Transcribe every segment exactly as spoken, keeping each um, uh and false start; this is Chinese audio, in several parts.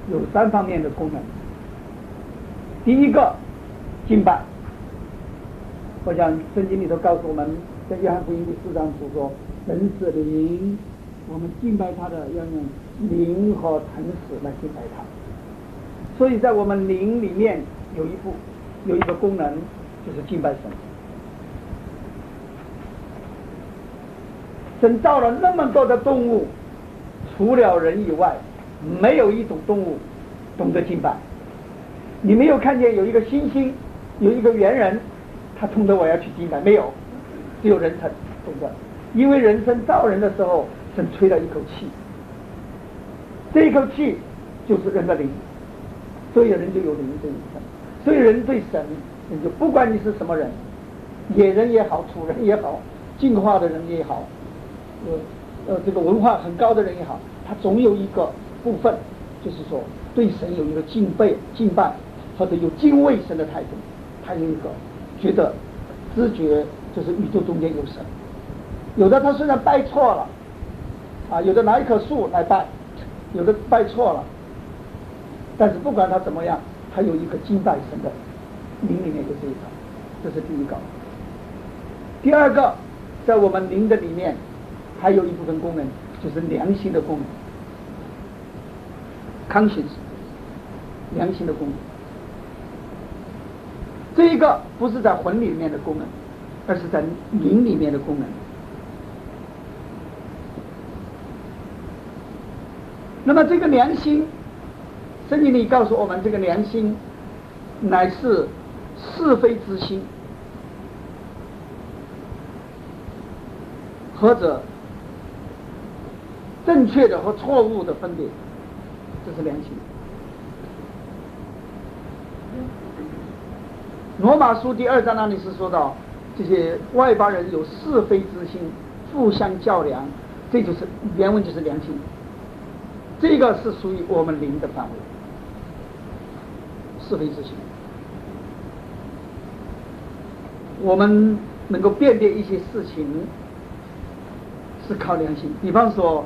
有三方面的功能。第一个，敬拜。我想圣经里头告诉我们，在约翰福音第四章所说，神是灵，我们敬拜他的要用灵和诚实来敬拜他。所以在我们灵里面有一部有一个功能，就是敬拜神。神造了那么多的动物，除了人以外，没有一种动物懂得敬拜。你没有看见有一个猩猩，有一个猿人，他懂得我要去敬拜，没有，只有人才懂得。因为人生造人的时候，神吹了一口气，这一口气就是人的灵，所以人就有灵这一层。所以人对神，人就不管你是什么人，野人也好，土人也好，进化的人也好，呃呃这个文化很高的人也好，他总有一个部分，就是说对神有一个敬拜、敬拜或者有敬畏神的态度。他有一个觉得知觉，就是宇宙中间有神。有的他虽然拜错了啊，有的拿一棵树来拜，有的拜错了，但是不管他怎么样，他有一个敬拜神的灵里面有这一种，这是第一个。第二个，在我们灵的里面还有一部分功能，就是良心的功能 conscience 良心的功能。这一个不是在魂里面的功能，而是在灵里面的功能。那么这个良心，圣经里告诉我们，这个良心乃是是非之心，或者正确的和错误的分别，这是良心。罗马书第二章那里是说到，这些外邦人有是非之心，互相较量，这就是原文就是良心。这个是属于我们灵的范围，是非之心。我们能够辨别一些事情是靠良心，比方说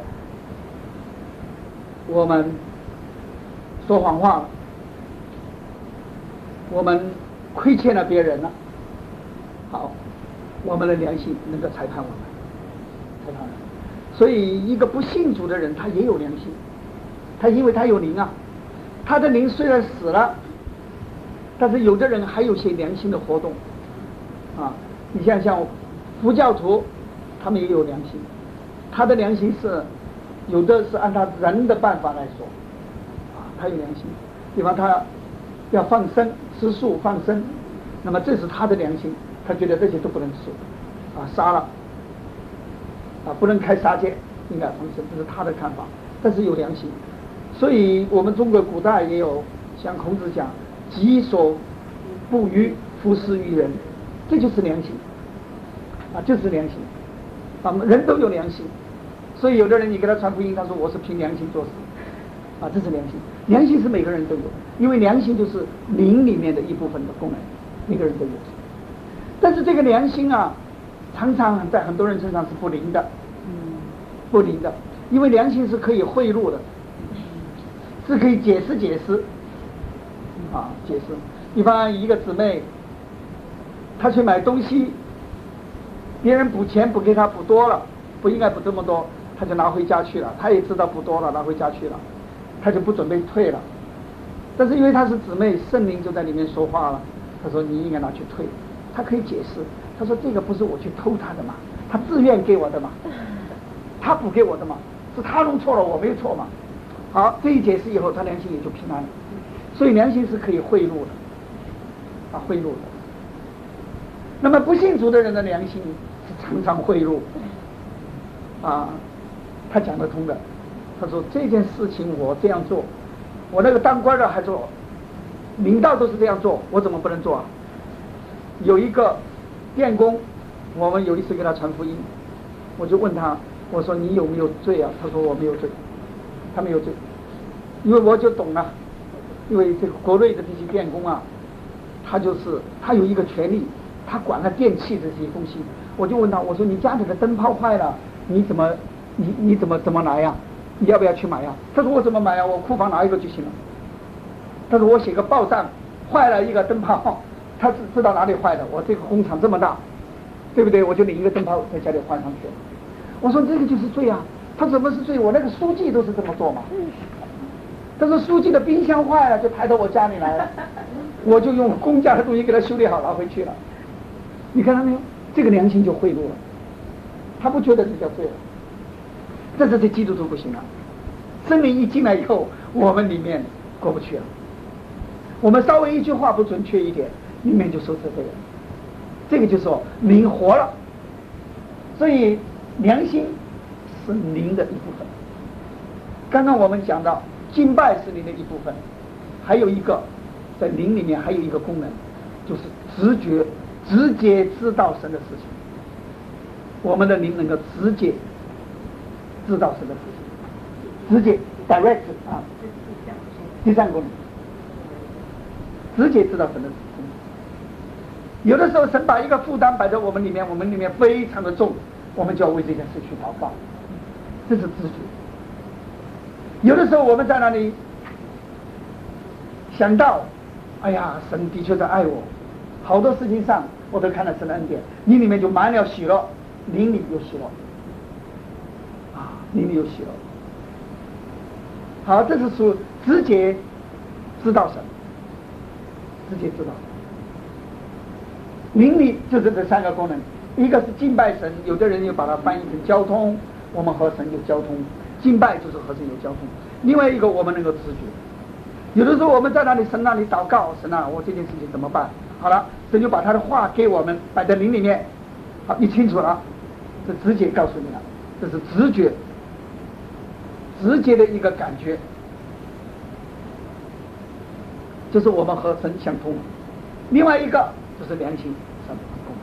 我们说谎话了，我们亏欠了别人了，好，我们的良心能够裁判我们，裁判我们。所以一个不信主的人，他也有良心，他因为他有灵啊，他的灵虽然死了，但是有的人还有些良心的活动啊。你像像佛教徒，他们也有良心，他的良心是有的是按他人的办法来说啊，他有良心，比方他要放生吃素放生，那么这是他的良心，他觉得这些都不能吃啊，杀了啊，不能开杀戒，应该放生，这是他的看法，但是有良心。所以我们中国古代也有像孔子讲己所不欲，勿施于人，这就是良心啊，就是良心啊，人都有良心。所以有的人你给他传福音，他说我是凭良心做事啊，这是良心。良心是每个人都有，因为良心就是灵里面的一部分的功能，每个人都有。但是这个良心啊，常常在很多人身上是不灵的，不灵的，因为良心是可以贿赂的，是可以解释解释啊，解释。比方一个姊妹，她去买东西，别人补钱补给她补多了，不应该补这么多，她就拿回家去了，她也知道补多了，拿回家去了，她就不准备退了。但是因为她是姊妹，圣灵就在里面说话了，她说你应该拿去退。她可以解释，她说这个不是我去偷她的嘛，她自愿给我的嘛，她补给我的嘛，是她弄错了，我没有错嘛。好，这一解释以后，她良心也就平安了。所以良心是可以贿赂的，啊，贿赂的。那么不信主的人的良心是常常贿赂，啊，他讲得通的。他说这件事情我这样做，我那个当官的还做，领导都是这样做，我怎么不能做啊？有一个电工，我们有一次给他传福音，我就问他，我说你有没有罪啊？他说我没有罪，他没有罪，因为我就懂了，因为这个国内的这些电工啊，他就是他有一个权利，他管了电器这些东西。我就问他，我说你家里的灯泡坏了，你怎么你你怎么怎么来呀？你要不要去买呀？他说我怎么买呀？我库房拿一个就行了。 他说我写个报账，坏了一个灯泡，他知知道哪里坏的，我这个工厂这么大，对不对？我就领一个灯泡在家里换上去了。我说这个就是罪啊，他怎么是罪？我那个书记都是这么做嘛。他说书记的冰箱坏了，就抬到我家里来了，我就用公家的东西给他修理好拿回去了。你看到没有？这个良心就贿赂了，他不觉得这叫罪了。这是这基督徒不行了，圣灵一进来以后，我们里面过不去了。我们稍微一句话不准确一点，里面就受责备了。这个就说灵活了，所以良心是灵的一部分。刚刚我们讲到敬拜是灵的一部分，还有一个在灵里面还有一个功能，就是直觉，直接知道神的事情。我们的灵能够直接知道神的事情，直接 direct 啊，第三功能，直接知道神的事情。有的时候神把一个负担摆在我们里面，我们里面非常的重，我们就要为这件事去祷告，这是直觉。有的时候我们在那里想到，哎呀，神的确在爱我，好多事情上我都看到神的恩典，你里面就满了喜乐，灵里有喜乐啊，灵里有喜乐。好，这是属直接知道神，直接知道。灵里就是这三个功能，一个是敬拜神，有的人又把它翻译成交通，我们和神有交通，敬拜就是和神有交通。另外一个我们能够直觉，有的时候我们在那里神那里祷告，神啊，我这件事情怎么办？好了，神就把他的话给我们摆在灵里面，好，你清楚了，这直接告诉你了，这是直觉，直接的一个感觉，就是我们和神相通。另外一个就是良心上的功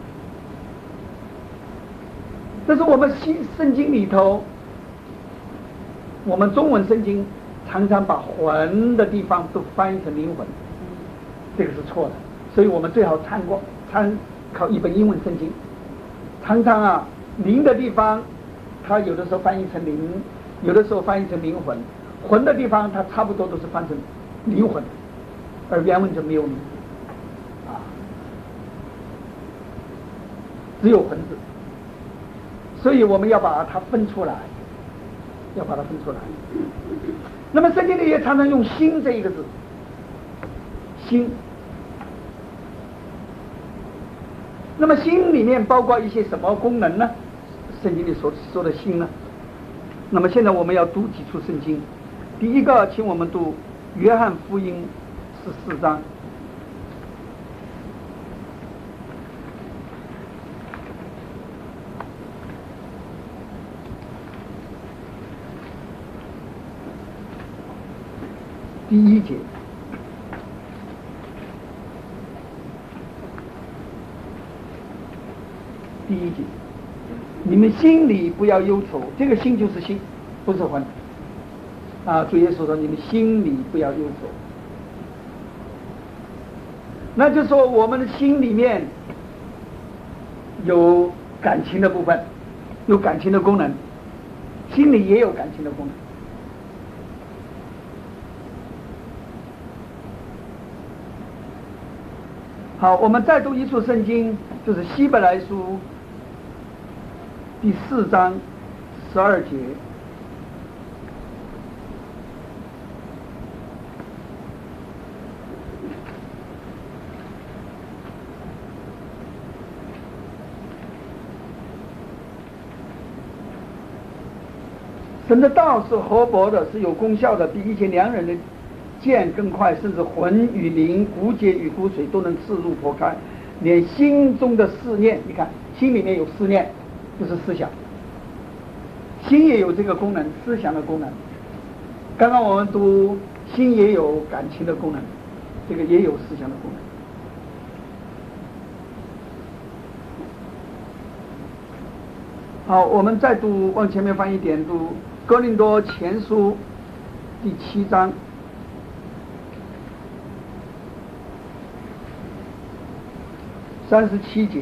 能，这是我们新圣经里头，我们中文圣经常常把魂的地方都翻译成灵魂，这个是错的，所以我们最好参过参考一本英文圣经。常常啊，灵的地方它有的时候翻译成灵，有的时候翻译成灵魂，魂的地方它差不多都是翻成灵魂，而原文就没有灵啊，只有魂字，所以我们要把它分出来，要把它分出来。那么圣经里也常常用心这一个字，心。那么心里面包括一些什么功能呢？圣经里所说的心呢？那么现在我们要读几处圣经。第一个，请我们读约翰福音十四章。第一节，第一节，你们心里不要忧愁，这个心就是心，不是魂啊。主耶稣说，你们心里不要忧愁，那就说我们的心里面有感情的部分，有感情的功能，心里也有感情的功能。好，我们再读一处圣经，就是希伯来书第四章十二节。神的道是活泼的，是有功效的，比一切良人的剑更快，甚至魂与灵、骨节与骨髓都能刺入剖开，连心中的思念，你看心里面有思念，就是思想，心也有这个功能，思想的功能。刚刚我们读心也有感情的功能，这个也有思想的功能。好，我们再读，往前面翻一点，读哥林多前书第七章。三十七节，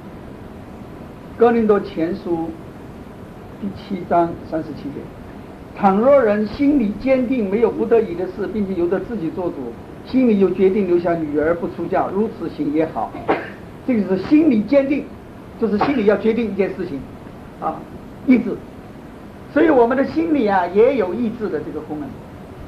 哥林多前书第七章三十七节。 倘若人心里坚定，没有不得已的事，并且由得自己做主，心里又决定留下女儿不出嫁，如此行也好。这个是心里坚定，就是心里要决定一件事情啊，意志。所以我们的心里啊也有意志的这个功能。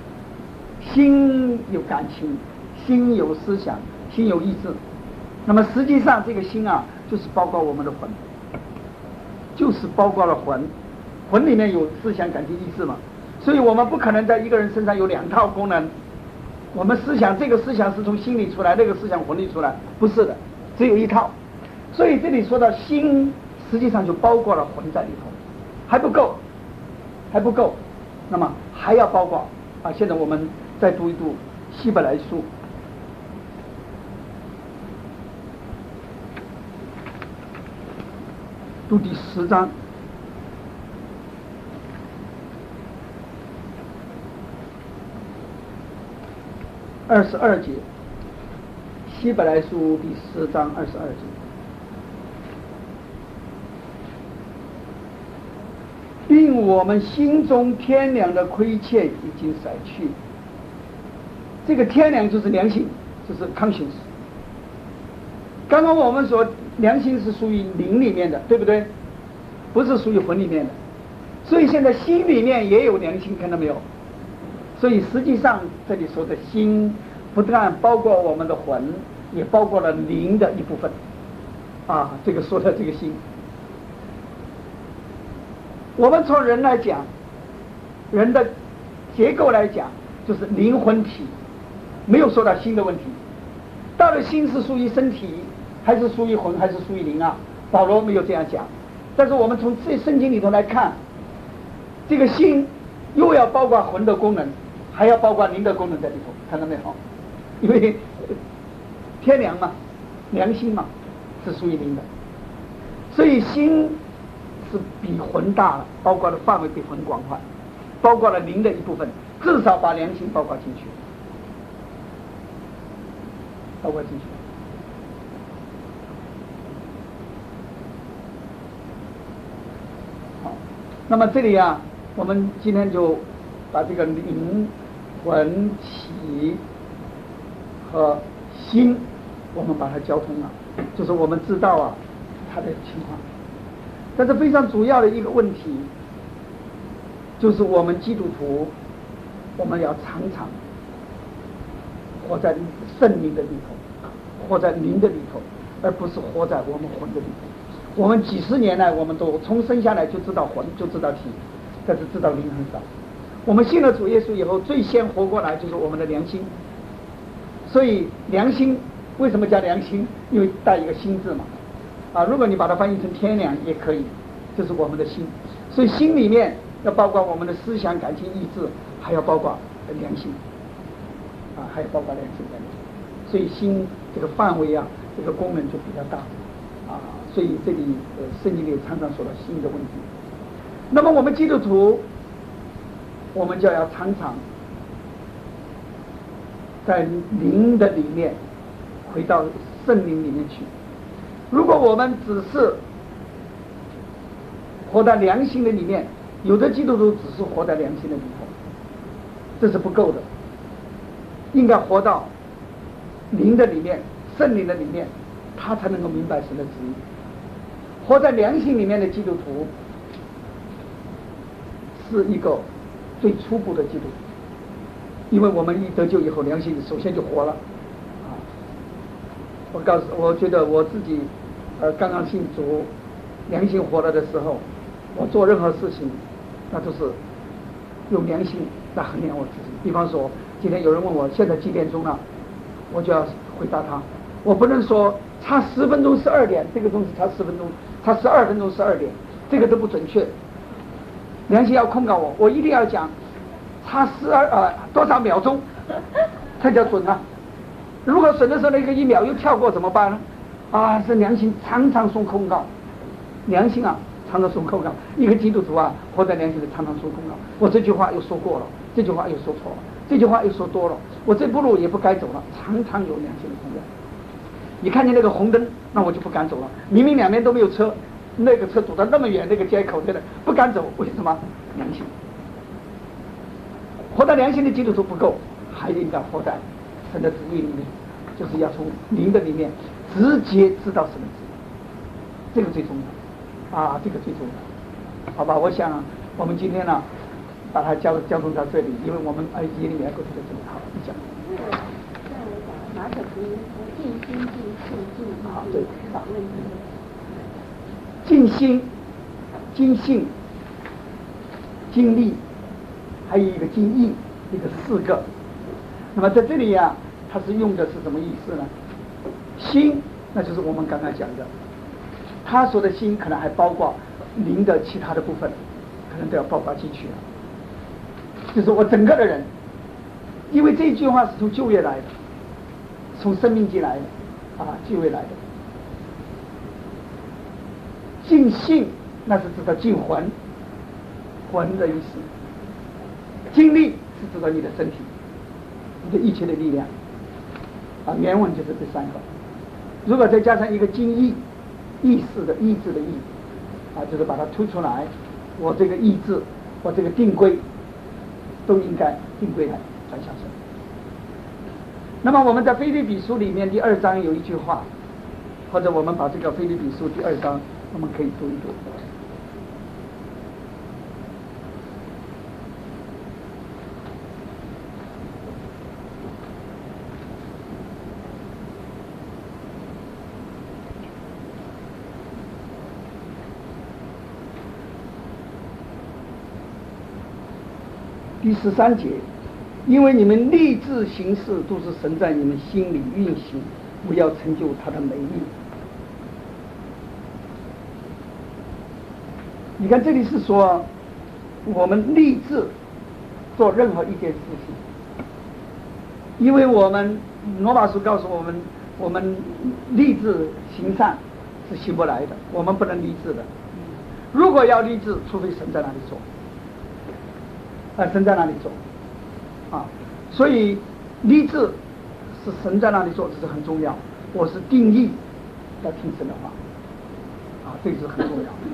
心有感情，心有思想，心有意志。那么实际上这个心啊，就是包括我们的魂，就是包括了魂。魂里面有思想、感情、意志嘛，所以我们不可能在一个人身上有两套功能。我们思想，这个思想是从心里出来，那个思想魂里出来，不是的，只有一套。所以这里说到心，实际上就包括了魂在里头，还不够，还不够，那么还要包括啊。现在我们再读一读希伯来书，读第十章。二十二节，希伯来书第十章二十二节，并我们心中天良的亏欠已经甩去。这个天良就是良心，就是 conscience。刚刚我们说良心是属于灵里面的，对不对？不是属于魂里面的。所以现在心里面也有良心，看到没有？所以实际上这里说的心不但包括我们的魂，也包括了灵的一部分啊。这个说的这个心，我们从人来讲，人的结构来讲，就是灵魂体，没有说到心的问题。到底心是属于身体，还是属于魂，还是属于灵啊？保罗没有这样讲。但是我们从这圣经里头来看，这个心又要包括魂的功能，还要包括灵的功能在里头，看到没有？因为天良嘛，良心嘛，是属于灵的，所以心是比魂大了，包括的范围比魂广泛，包括了灵的一部分，至少把良心包括进去，包括进去。好，那么这里啊，我们今天就把这个灵、魂、体和心，我们把它交通了，就是我们知道啊它的情况。但是非常主要的一个问题，就是我们基督徒，我们要常常活在圣灵的里头，活在灵的里头，而不是活在我们魂的里头。我们几十年来，我们都从生下来就知道魂，就知道体，但是知道灵很少。我们信了主耶稣以后，最先活过来就是我们的良心。所以良心为什么叫良心？因为带一个心字嘛。啊，如果你把它翻译成天良也可以，就是我们的心。所以心里面要包括我们的思想、感情、意志，还要包括良心，啊，还要包括良心在里面。所以心这个范围啊，这个功能就比较大，啊，所以这里呃圣经里常常说到心的问题。那么我们基督徒，我们就要常常在灵的里面回到圣灵里面去。如果我们只是活在良心的里面，有的基督徒只是活在良心的里头，这是不够的，应该活到灵的里面，圣灵的里面，他才能够明白神的旨意。活在良心里面的基督徒是一个最初步的基督徒，因为我们一得救以后，良心首先就活了啊！我告诉，我觉得我自己，呃，刚刚信主，良心活了的时候，我做任何事情，那都是用良心来衡量我自己。比方说，今天有人问我现在几点钟了，我就要回答他，我不能说差十分钟十二点，这个东西差十分钟，差十二分钟十二点，这个都不准确。良心要控告我，我一定要讲差十二呃多少秒钟才叫准啊！如果准的时候那个一秒又跳过怎么办呢？啊，是良心常常送控告，良心啊常常送控告。一个基督徒啊，活在良心里常常送控告。我这句话又说过了，这句话又说错了，这句话又说多了，我这步路也不该走了，常常有良心的控告。你看见那个红灯，那我就不敢走了。明明两边都没有车，那个车堵得那么远，那个街口对的不敢走，为什么？良心。 到良心的基督徒不够，还应该活在神的旨意里面，就是要从灵的里面直接知道神的旨意，这个最重要啊，这个最重要，好吧？我想我们今天呢，把它交交通到这里，因为我们耳机里面过去的这里，好，你讲。 马可福音说尽心尽性尽意尽少问题。 尽心、尽性、尽力，还有一个尽意，一个四个。那么在这里呀、啊，它是用的是什么意思呢？心，那就是我们刚刚讲的，他说的心可能还包括灵的其他的部分，可能都要包括进去了。就是我整个的人，因为这一句话是从旧约来的，从生命记来的，啊，旧约来的。尽性，那是指的尽魂，魂的意思。精力是指的你的身体，你的一切的力量。啊，原文就是这三个。如果再加上一个精意，意识的意志的意，啊，就是把它突出来，我这个意志，我这个定规，都应该定规来转向神。那么我们在腓立比书里面第二章有一句话，或者我们把这个腓立比书第二章我们可以读一读。第十三节，因为你们立志行事都是神在你们心里运行，不要成就他的美意。你看这里是说我们立志做任何一件事情，因为我们罗马书告诉我们，我们立志行善是行不来的，我们不能立志的。如果要立志，除非神在那里做。啊，神在那里做，啊，所以立志是神在那里做，这是很重要。我是定义要听神的话，啊，这个是很重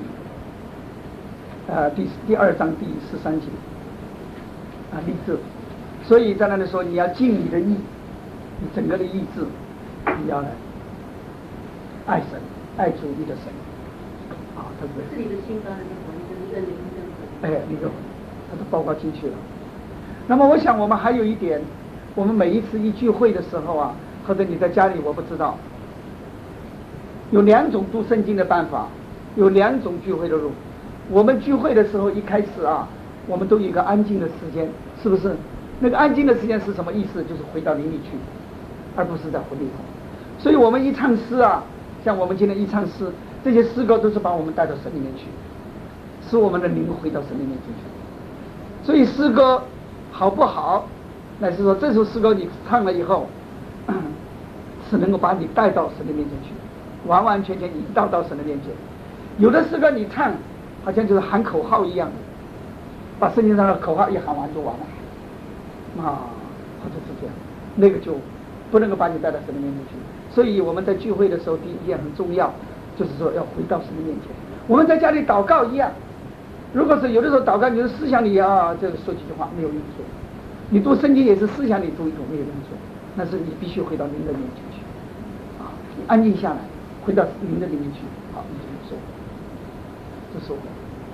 要。呃，第第二章第十三节，啊，立志，所以在那里说你要尽你的意，你整个的意志，你要来爱神，爱主你的神，啊，他是这里的心当然是魂，就是一个灵跟魂。 哎，一个魂。它都包括进去了。那么我想我们还有一点，我们每一次一聚会的时候啊，或者你在家里，我不知道，有两种读圣经的办法，有两种聚会的路。我们聚会的时候一开始啊，我们都有一个安静的时间，是不是？那个安静的时间是什么意思？就是回到灵里去，而不是在魂里头。所以我们一唱诗啊，像我们今天一唱诗，这些诗歌都是把我们带到神里面去，使我们的灵回到神里面进去。所以诗歌好不好，乃是说这首诗歌你唱了以后，是能够把你带到神的面前去，完完全全引导到神的面前。有的诗歌你唱，好像就是喊口号一样，把圣经上的口号一喊完就完了，啊，或者是这样，那个就不能够把你带到神的面前去。所以我们在聚会的时候，第一件很重要，就是说要回到神的面前。我们在家里祷告一样。如果是有的时候祷告，你的思想里啊，这个说几句话没有用处；你读圣经也是思想里读一读没有用处。那是你必须回到灵的面前去，啊，你安静下来，回到灵的里面去，好，你就能收获，这收获，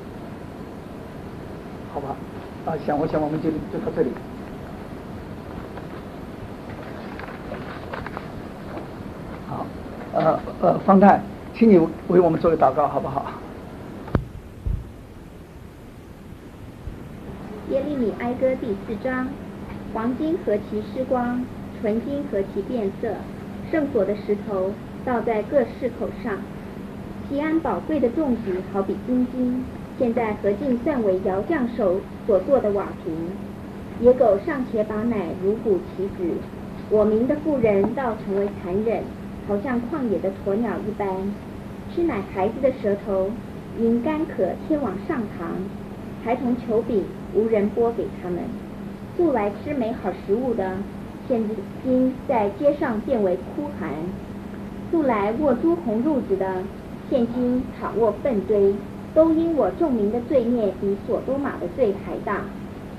好吧？啊，想我想我们就就到这里。好，呃呃，方太，请你为我们做个祷告，好不好？ 耶利米哀歌第四章：黄金何其失光，纯金何其变色，圣所的石头倒在各市口上。西安宝贵的种子好比金金，现在何竟算为窑匠手所做的瓦瓶？野狗尚且把奶如哺其子，我民的妇人倒成为残忍，好像旷野的鸵鸟一般。吃奶孩子的舌头因干渴天往上膛，孩童求饼，无人拨给他们。素来吃美好食物的，现今在街上变为哭喊；素来握朱红褥子的，现今躺卧粪堆。都因我众民的罪孽比所多玛的罪还大。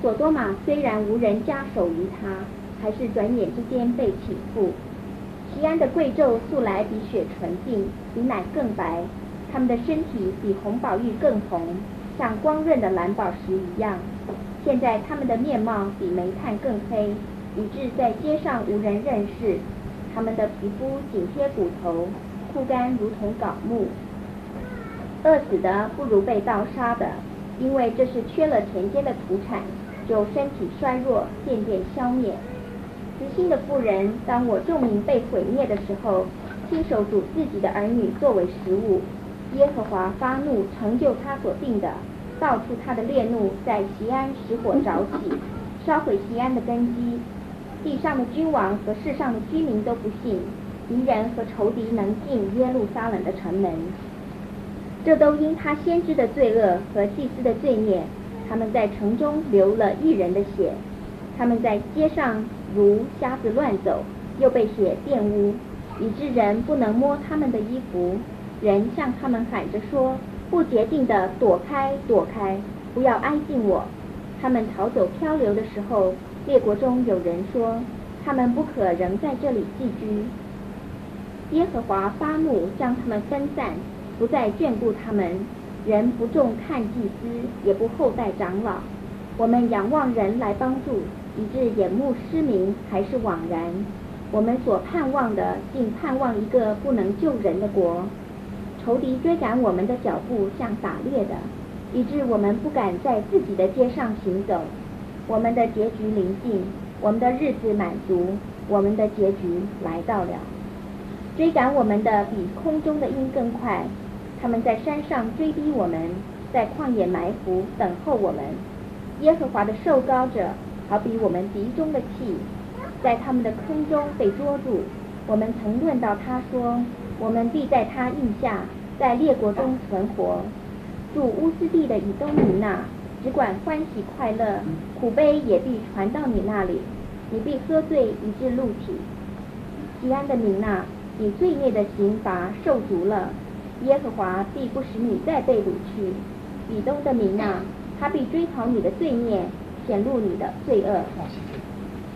索多玛虽然无人加手于他，还是转眼之间被倾覆。锡安的贵胄素来比雪纯净，比奶更白，他们的身体比红宝玉更红，像光润的蓝宝石一样。现在他们的面貌比煤炭更黑，以致在街上无人认识。他们的皮肤紧贴骨头，枯干如同槁木。饿死的不如被盗杀的，因为这是缺了田间的土产，就身体衰弱，渐渐消灭。慈心的妇人，当我众民被毁灭的时候，亲手煮自己的儿女作为食物。耶和华发怒，成就他所定的，道出他的烈怒，在锡安使火着起，烧毁锡安的根基。地上的君王和世上的居民都不信，敌人和仇敌能进耶路撒冷的城门。这都因他先知的罪恶和祭司的罪孽，他们在城中流了义人的血，他们在街上如瞎子乱走，又被血玷污，以致人不能摸他们的衣服。人向他们喊着说：不洁净的，躲开，躲开，不要挨近我。他们逃走漂流的时候，列国中有人说，他们不可仍在这里寄居。耶和华发怒，将他们分散，不再眷顾他们。人不重看祭司，也不厚待长老。我们仰望人来帮助，以致眼目失明，还是枉然。我们所盼望的，竟盼望一个不能救人的国。仇敌追赶我们的脚步像打猎的，以致我们不敢在自己的街上行走。我们的结局临近，我们的日子满足，我们的结局来到了。追赶我们的比空中的鹰更快，他们在山上追逼我们，在旷野埋伏等候我们。耶和华的受膏者好比我们鼻中的气，在他们的坑中被捉住。我们曾论到他说，我们必在他印下，在列国中存活。住乌斯地的以东民哪，只管欢喜快乐，苦悲也必传到你那里，你必喝醉以致露体。锡安的民哪，你罪孽的刑罚受足了，耶和华必不使你再被掳去。以东的民哪，他必追讨你的罪孽，显露你的罪恶。 好，谢谢。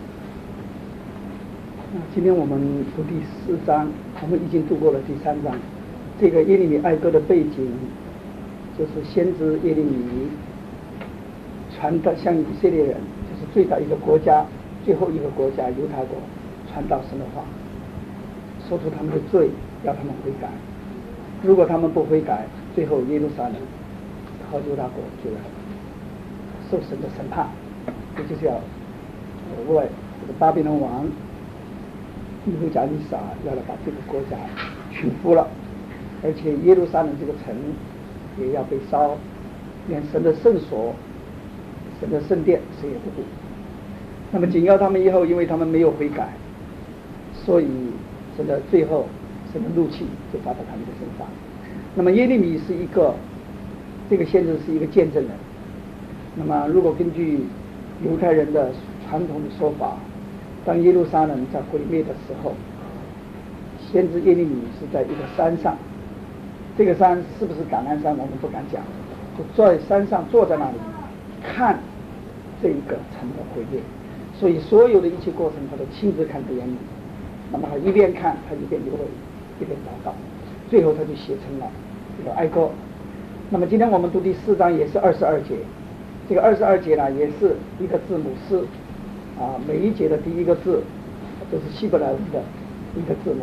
那今天我们读第四章，我们已经读过了第三章。这个耶利米哀歌的背景，就是先知耶利米传到向以色列人，就是最大一个国家，最后一个国家犹太国，传到神的话，说出他们的罪，要他们悔改。如果他们不悔改，最后耶路撒冷和犹大国就要受神的审判，这就是要额外这个巴比伦王尼布甲尼撒要来把这个国家驯服了，而且耶路撒冷这个城也要被烧，连神的圣所、神的圣殿谁也不顾。那么紧要他们以后，因为他们没有悔改，所以神的最后神的怒气就发到他们的身上。那么耶利米是一个这个先知是一个见证人。那么如果根据犹太人的传统的说法，当耶路撒冷在毁灭的时候，先知耶利米是在一个山上，这个山是不是橄榄山我们不敢讲，就坐在山上坐在那里看这一个城的毁灭，所以所有的一切过程他都亲自看在眼里。那么他一边看他一边流泪，一边祷告，最后他就写成了这个哀歌。那么今天我们读第四章也是二十二节，这个二十二节呢也是一个字母诗啊，每一节的第一个字都是希伯来文的一个字母。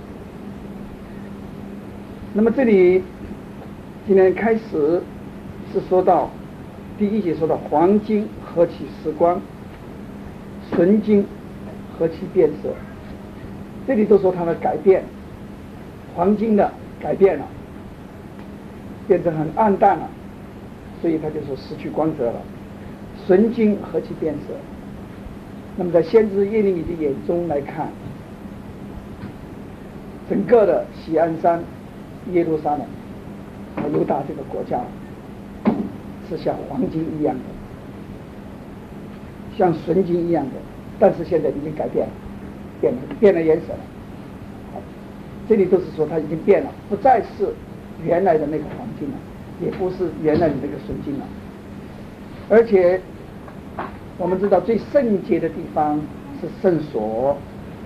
那么这里今天开始是说到第一节，说到黄金何其时光，纯金何其变色。这里都说它的改变，黄金的改变了，变成很暗淡了，所以它就说失去光泽了。纯金何其变色。那么在先知耶利米的眼中来看，整个的锡安山、耶路撒冷和犹大这个国家是像黄金一样的，像纯金一样的，但是现在已经改变了，变了变了颜色了。好，这里都是说它已经变了，不再是原来的那个黄金了，也不是原来的那个纯金了。而且我们知道最圣洁的地方是圣所，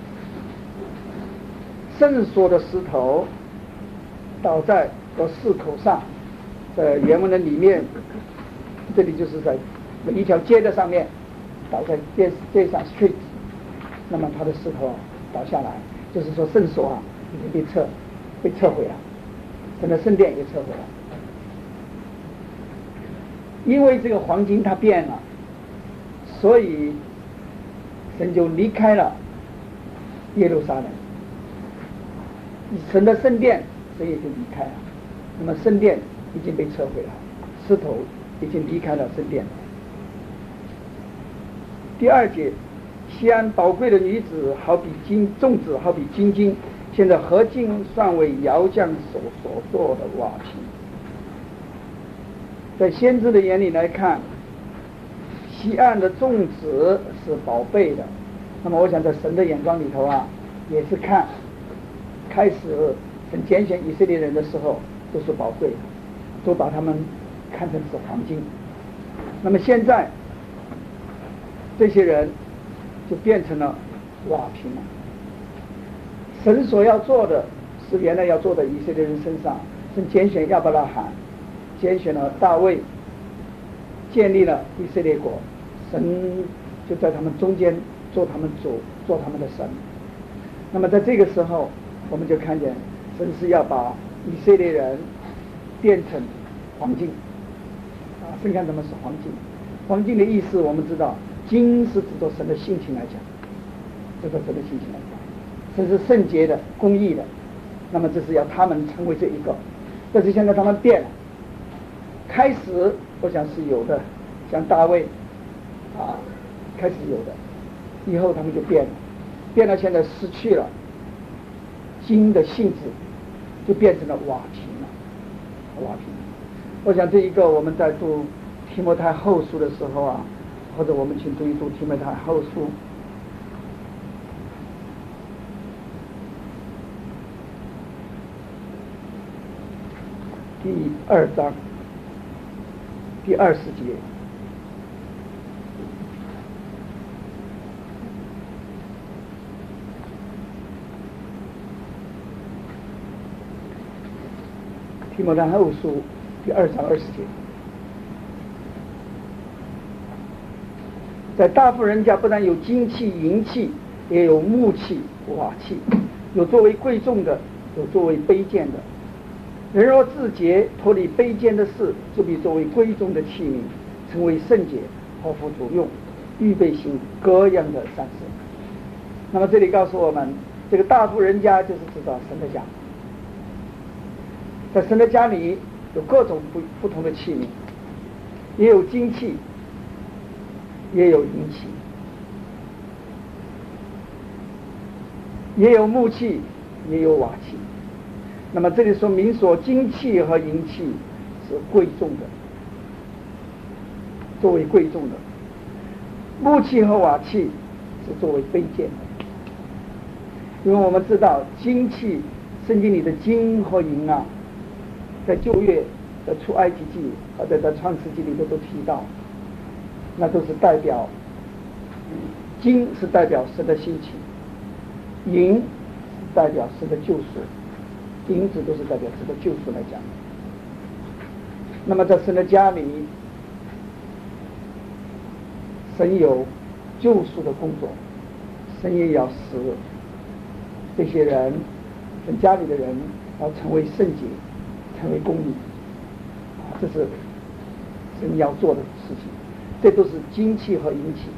圣所的石头倒在这市口上，在原文的里面，这里就是在一条街的上面倒在街街上 street， 那么它的石头倒下来，就是说圣所啊已经被撤被撤回了，整个圣殿也撤回了。因为这个黄金它变了，所以神就离开了耶路撒冷，神的圣殿神也就离开了，那么圣殿已经被撤回了，石头已经离开了圣殿。第二节，西安宝贵的女子好比金粽子，好比金金，现在合金算为窑匠手所做的瓦器。在先知的眼里来看，西岸的粽子是宝贝的，那么我想在神的眼光里头啊，也是看开始神拣选以色列人的时候都是宝贵的，都把他们看成是黄金。那么现在这些人就变成了瓦瓶了。神所要做的是原来要做的以色列人身上，神拣选亚伯拉罕，拣选了大卫，建立了以色列国，神就在他们中间做他们主，做他们的神。那么在这个时候我们就看见神是要把以色列人变成黄金啊，神看他们是黄金。黄金的意思我们知道，金是指着神的性情来讲，指着神的性情来讲，神是圣洁的公义的，那么这是要他们成为这一个，但是现在他们变了。开始我想是有的，像大卫啊开始有的，以后他们就变了，变了现在失去了金的性质，就变成了瓦瓶了，瓦瓶。我想这一个我们在读提摩太后书的时候啊，或者我们去读一读提摩太后书第二章第二十节，提摩太后书第二章二十节，在大富人家不但有金器银器，也有木器瓦器，有作为贵重的，有作为卑贱的。人若自洁，脱离卑贱的事，就必作为贵重的器皿，成为圣洁，合乎主用，预备行各样的善事。那么这里告诉我们，这个大富人家就是指到神的家，在神的家里有各种不不同的器皿，也有金器，也有银器，也有木器，也有瓦器。那么这里说明说金器和银器是贵重的，作为贵重的；木器和瓦器是作为卑贱的。因为我们知道金器，圣经里的金和银啊，在旧约的出埃及记或者在创世纪里头都提到，那都是代表，金是代表神的兴起，银是代表神的救赎，银子都是代表神的救赎来讲。那么在神的家里，神有救赎的工作，神也要使这些人，神家里的人要成为圣洁，成为公义，啊，这是神要做的事情。这都是金器和银器。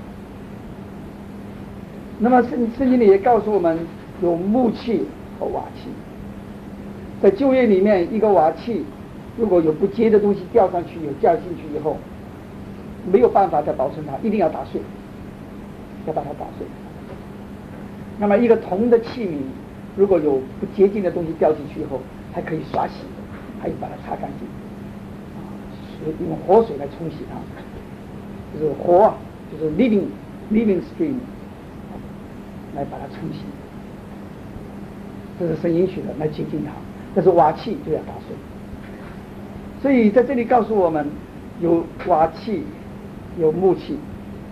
那么圣圣经里也告诉我们，有木器和瓦器。在旧约里面，一个瓦器如果有不洁的东西掉上去，有掉进去以后，没有办法再保存它，一定要打碎，要把它打碎。那么一个铜的器皿，如果有不洁净的东西掉进去以后，还可以刷洗，还可以把它擦干净，啊，用活水来冲洗它，就是活啊，就是 living living stream 来把它冲洗，这是神允许的，来洁净它。但是瓦器就要打碎。所以在这里告诉我们，有瓦器，有木器，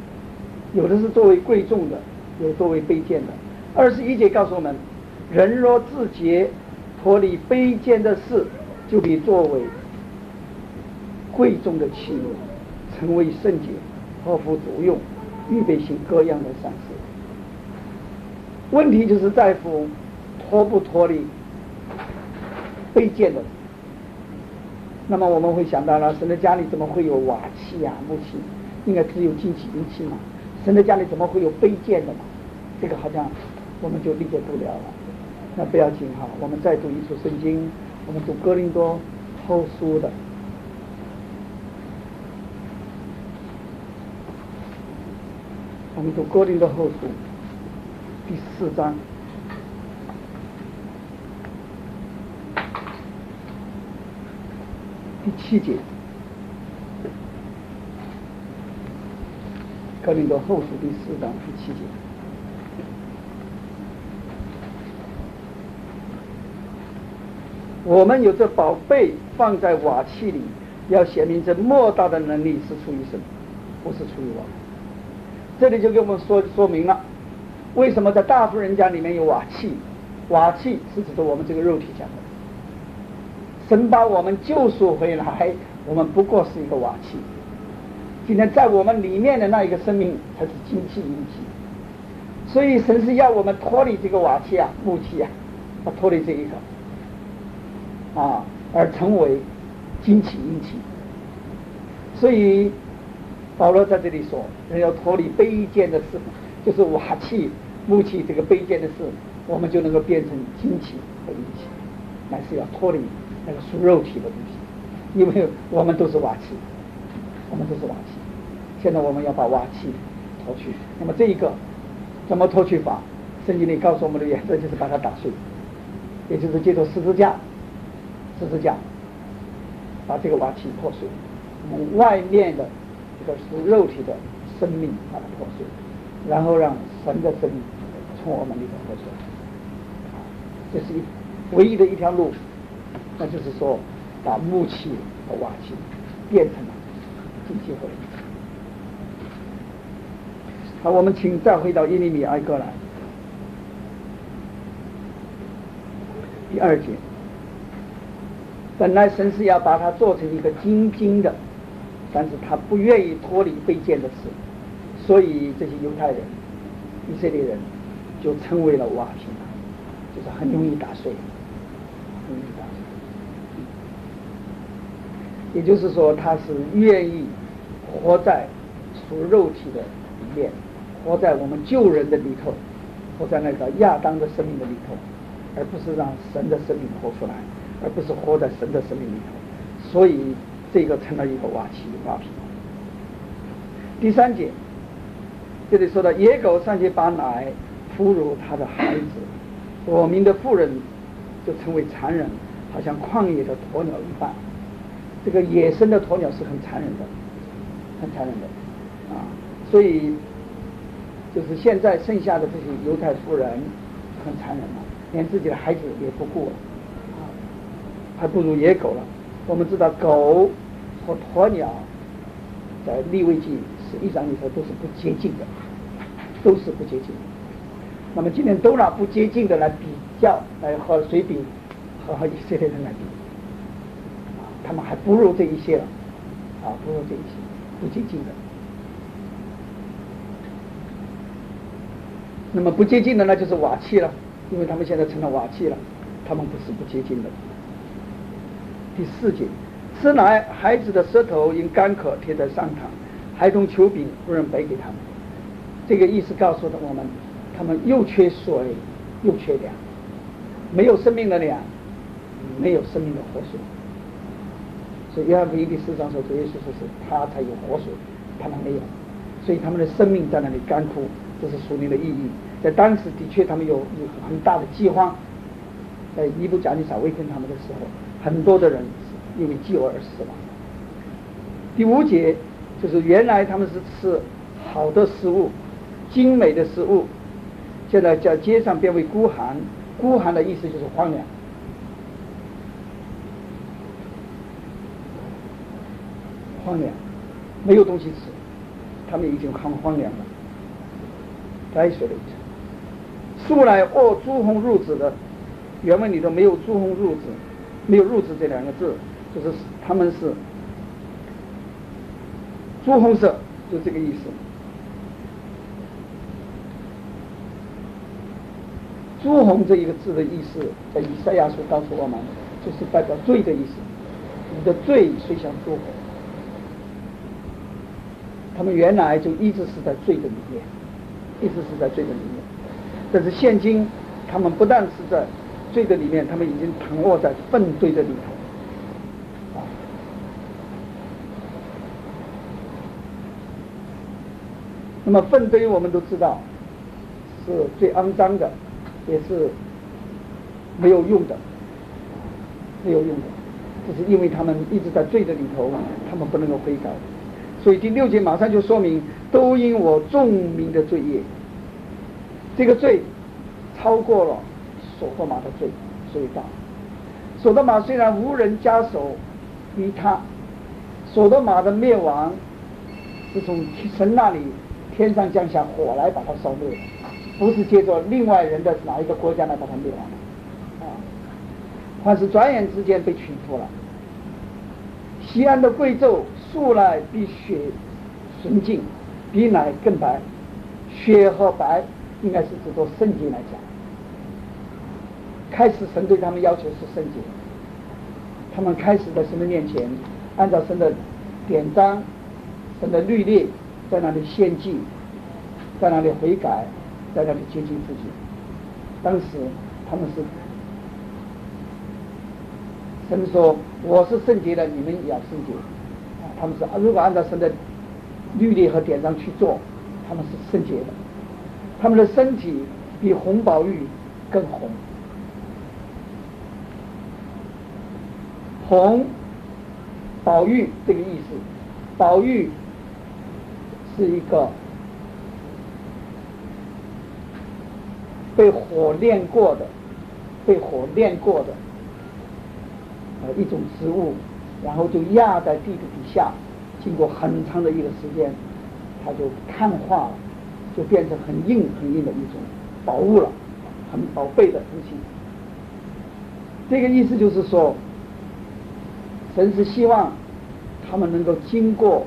有的是作为贵重的，有作为卑贱的。二十一节告诉我们，人若自洁，脱离卑贱的事，就必作为贵重的器皿，成为圣洁，合乎主用，预备行各样的善事。问题就是在乎脱不脱离卑贱的。那么我们会想到了，神的家里怎么会有瓦器啊、木器？应该只有金器、银器嘛。神的家里怎么会有卑贱的嘛？这个好像我们就理解不了了。那不要紧哈，我们再读一处圣经，我们读哥林多后书的我们读哥林多后书第四章第七节。哥林多后书第四章第七节。我们有这宝贝放在瓦器里，要显明这莫大的能力是出于神，不是出于我们。这里就给我们说说明了，为什么在大户人家里面有瓦器？瓦器是指的我们这个肉体讲的。神把我们救赎回来，我们不过是一个瓦器。今天在我们里面的那一个生命才是金器银器。所以神是要我们脱离这个瓦器啊、木器啊，要脱离这一个啊，而成为金器银器。所以保罗在这里说，人要脱离卑贱的事，就是瓦器、木器这个卑贱的事，我们就能够变成金器和银器，乃是要脱离那个属肉体的东西，因为我们都是瓦器，我们都是瓦器。现在我们要把瓦器脱去，那么这一个怎么脱去法？圣经里告诉我们的原则就是把它打碎，也就是借助十字架，十字架把这个瓦器破碎，我们外面的这个属肉体的生命把它破碎，然后让神的生命从我们里头破碎。这是一唯一的一条路，那就是说把木器和瓦器变成了金器和银器。好，我们请再回到耶利米哀歌来第二节。本来神是要把它做成一个精金的，但是他不愿意脱离卑贱的事，所以这些犹太人、以色列人就成为了瓦瓶，就是很容易打碎，很容易打碎。也就是说，他是愿意活在属肉体的里面，活在我们救人的里头，活在那个亚当的生命的里头，而不是让神的生命活出来，而不是活在神的生命里头。所以这个成了一个瓦器瓦瓶。第三节，这里说到野狗尚且把奶哺乳他的孩子，我民的妇人就成为残忍，好像旷野的鸵鸟一般。这个野生的鸵鸟是很残忍的，很残忍的啊！所以就是现在剩下的这些犹太妇人很残忍了，连自己的孩子也不顾了啊，还不如野狗了。我们知道狗和鸵鸟在利未记十一章里头都是不洁净的，都是不洁净的。那么今天都拿不洁净的来比较，来和谁比？和以色列人来比，啊，他们还不如这一些了，啊，不如这一些不洁净的。那么不洁净的那就是瓦器了，因为他们现在成了瓦器了，他们不是不洁净的。第四节，吃奶孩子的舌头因干渴贴在上膛，孩童求饼不人白给他们。这个意思告诉了我们，他们又缺水又缺粮，没有生命的粮，没有生命的活水。所以约翰福音第四章说，主耶稣说是他才有活水，他们没有，所以他们的生命在那里干枯，这是属灵的意义。在当时的确他们有有很大的饥荒，在尼布甲尼撒围困他们的时候，很多的人因为饥饿而死亡。第五节就是原来他们是吃好的食物，精美的食物，现在在街上变为孤寒，孤寒的意思就是荒凉，荒凉，没有东西吃，他们已经很荒凉了， ，isolate。素来恶朱红入子的，原文里头没有朱红入子，没有入子这两个字，就是他们是朱红色，就这个意思。朱红这一个字的意思，在以赛亚书告诉我们，就是代表罪的意思。你的罪虽像朱红，他们原来就一直是在罪的里面，一直是在罪的里面。但是现今，他们不但是在罪的里面，他们已经躺卧在粪堆的里头。啊，那么粪堆我们都知道是最肮脏的，也是没有用的，没有用的，这是因为他们一直在罪的里头，他们不能够悔改。所以第六节马上就说明，都因我众民的罪业，这个罪超过了所多玛的罪，所以大。所多玛虽然无人加手于他，所多玛的灭亡是从神那里天上降下火来把它烧灭的，不是借着另外人的哪一个国家来把它灭亡的啊！凡是转眼之间被驯服了。西安的贵胄素来比雪纯净，比奶更白。雪和白应该是指着圣洁来讲。开始神对他们要求是圣洁，他们开始在神的面前，按照神的典章、神的律例，在那里献祭，在那里悔改，在那里接近自己。当时他们是神说我是圣洁的，你们也要圣洁啊！他们是如果按照神的律例和典章去做，他们是圣洁的。他们的身体比红宝玉更红。红宝玉这个意思，宝玉是一个被火炼过的，被火炼过的呃一种植物，然后就压在地的底下，经过很长的一个时间，它就碳化了，就变成很硬很硬的一种宝物了，很宝贝的东西。这个意思就是说，神是希望他们能够经过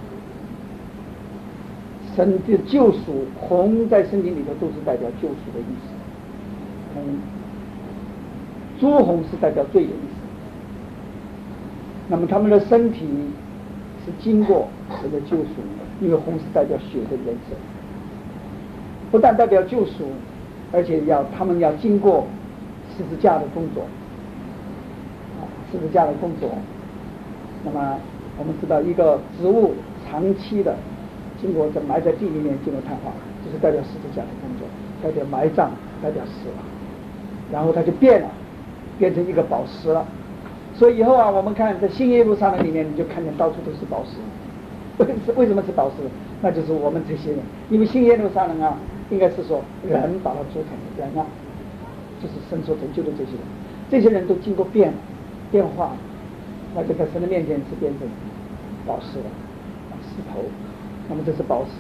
神的救赎，红在圣经里头都是代表救赎的意思，红朱红是代表罪的意思。那么他们的身体是经过神的救赎，因为红是代表血的颜色，不但代表救赎，而且要他们要经过十字架的工作啊，十字架的工作。那么我们知道，一个植物长期的经过在埋在地里面经过碳化，这是代表十字架的工作，代表埋葬，代表死了，然后它就变了，变成一个宝石了。所以以后啊，我们看在新耶路撒冷里面，你就看见到处都是宝石。为为什么是宝石？那就是我们这些人，因为新耶路撒冷啊，应该是说人把它做成人啊，就是神所成就的这些人，这些人都经过变变化，那就在神的面前是变成宝石了，石头。那么这是宝石，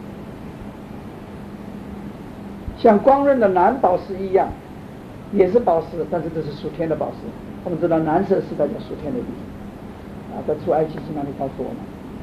像光润的蓝宝石一样，也是宝石，但是这是属天的宝石。我们知道蓝色是代表属天的意思啊，在出埃及记那里告诉我们，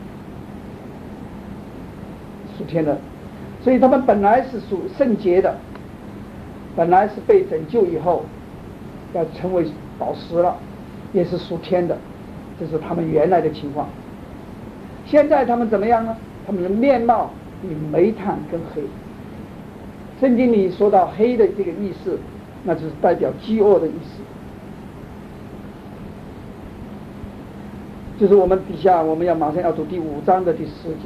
属天的，所以他们本来是属圣洁的，本来是被拯救以后要成为宝石了，也是属天的，这是他们原来的情况。现在他们怎么样呢？他们的面貌比煤炭更黑。圣经里说到黑的这个意思，那就是代表饥饿的意思。就是我们底下我们要马上要读第五章的第十节，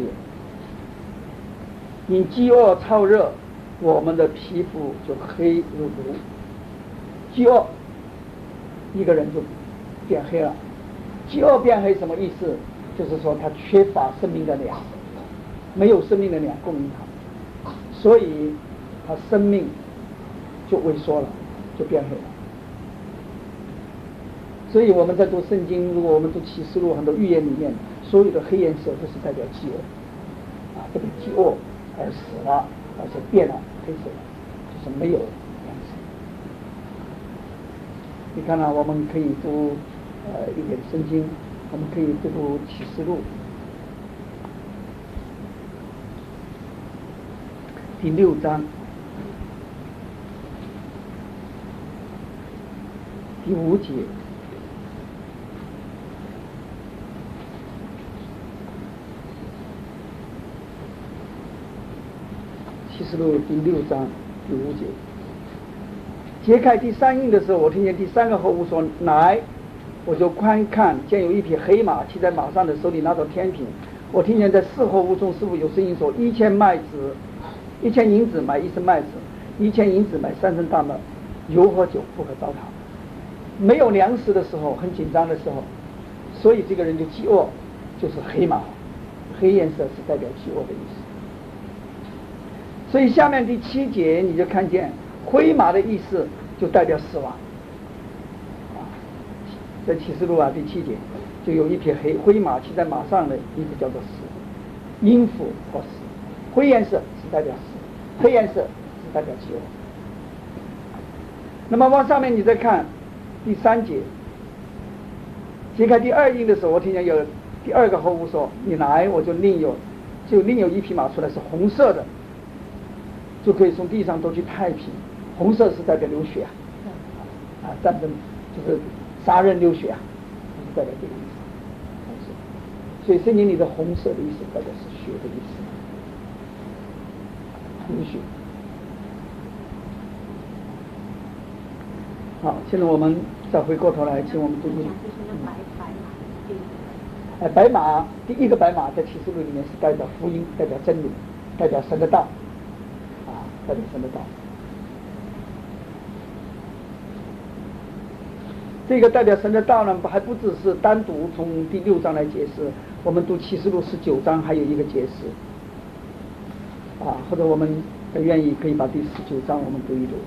因饥饿燥热，我们的皮肤就黑如炉。饥饿，一个人就变黑了。饥饿变黑什么意思？就是说他缺乏生命的粮，没有生命的粮供应他，所以他生命就萎缩了，就变黑了。所以我们在读圣经，如果我们读启示录很多预言里面，所有的黑颜色都是代表饥饿啊，这个饥饿而死了， 而且变了黑色了，就是没有粮食。你看啊，我们可以读呃一点圣经，我们可以读启示录第六章第五节。启示录第六章第五节，揭开第三印的时候，我听见第三个后屋说：“来！”我就观看，见有一匹黑马，骑在马上的，手里拿着天平。我听见在四后屋中似乎有声音说：“一千麦子，一千银子买一升麦子，一千银子买三升大麦，油和酒不可糟蹋。”没有粮食的时候，很紧张的时候，所以这个人就饥饿，就是黑马，黑颜色是代表饥饿的意思。所以下面第七节你就看见灰马的意思就代表死亡啊，在启示录啊第七节就有一匹黑灰马骑在马上的意思叫做死，阴府或死。灰颜色是代表死，黑颜色是代表饥饿。那么往上面你再看第三节，揭开第二印的时候，我听见有第二个后屋说：“你来，我就另有就另有一匹马出来，是红色的，就可以从地上夺去太平。”红色是代表流血啊，啊，战争就是杀人流血啊，就是代表这个意思。红色，所以圣经里的红色的意思代表是血的意思，流血。好，现在我们再回过头来，请我们读读。哎，白马，第一个白马在启示录里面是代表福音，代表真理，代表神的道，啊，代表神的道。这个代表神的道呢，还不只是单独从第六章来解释，我们读启示录十九章还有一个解释，啊，或者我们愿意可以把第十九章我们读一读。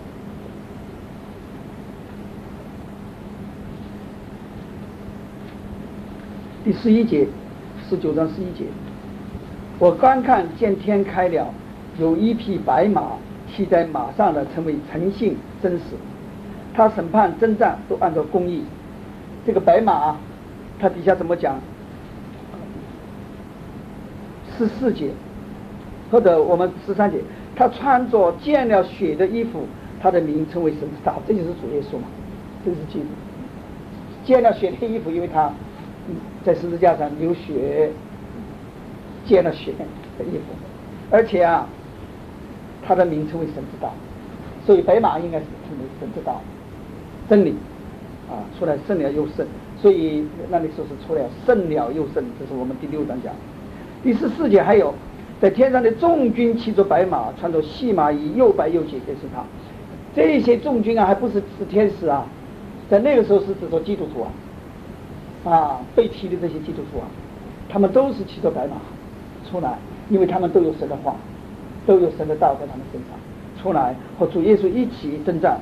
第十一节，十九章十一节，我观看见天开了，有一匹白马，骑在马上的称为诚信真实，他审判征战都按照公义。这个白马，它底下怎么讲？十四节，或者我们十三节，他穿着溅了血的衣服，他的名称为神之大，这就是主耶稣嘛，这是基督。溅了血的衣服，因为他在十字架上流血，溅了血的衣服，而且啊，他的名称为神之道，所以白马应该是称为神之道，真理啊，出来胜了又胜，所以那里说是出来胜了又胜，这是我们第六章讲。第十四节还有，在天上的众军骑着白马，穿着细麻衣，又白又洁，就是他。这些众军啊，还不是是天使啊，在那个时候是指着基督徒啊。啊，被提的这些基督徒啊，他们都是骑着白马出来，因为他们都有神的话，都有神的道在他们身上出来，和主耶稣一起征战。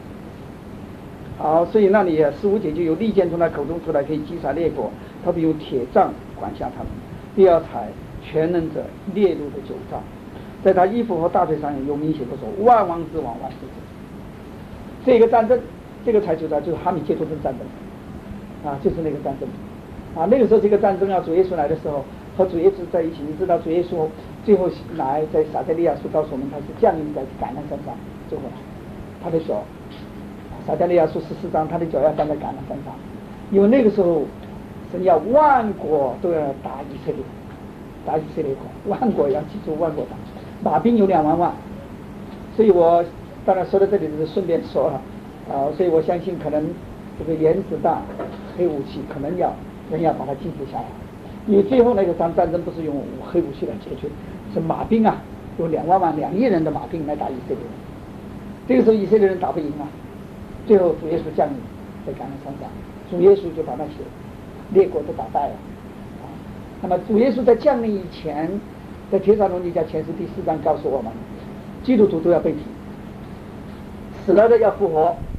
好，所以那里啊，十五节就有利剑从他口中出来，可以击杀列国，他必用铁杖管辖他们，必要采全能者列入的九杖，在他衣服和大腿上有明写的说：“万王之王，万世之子。”这个战争，这个采九杖就是哈米切多顿战争。啊，就是那个战争，啊，那个时候这个战争啊，主耶稣来的时候和主耶稣在一起，你知道主耶稣最后来在撒迦利亚书告诉我们，他是降临在橄榄山上，最后来，他的脚，撒迦利亚书十四章，他的脚要站在橄榄山上，因为那个时候神要万国都要打以色列，打以色列国，万国要记住万国打，马兵有两万万，所以我当然说到这里是顺便说了，啊，所以我相信可能这个原子弹。黑武器可能要人要把它禁止下来，因为最后那个战战争不是用黑武器来解决，是马兵啊，有两万万两亿人的马兵来打以色列人，这个时候以色列人打不赢啊，最后主耶稣降临在橄榄山上，主耶稣就把那些列国都打败了啊。那么主耶稣在降临以前，在帖撒罗尼迦前书第四章告诉我们，基督徒都要被提，死了的要复活。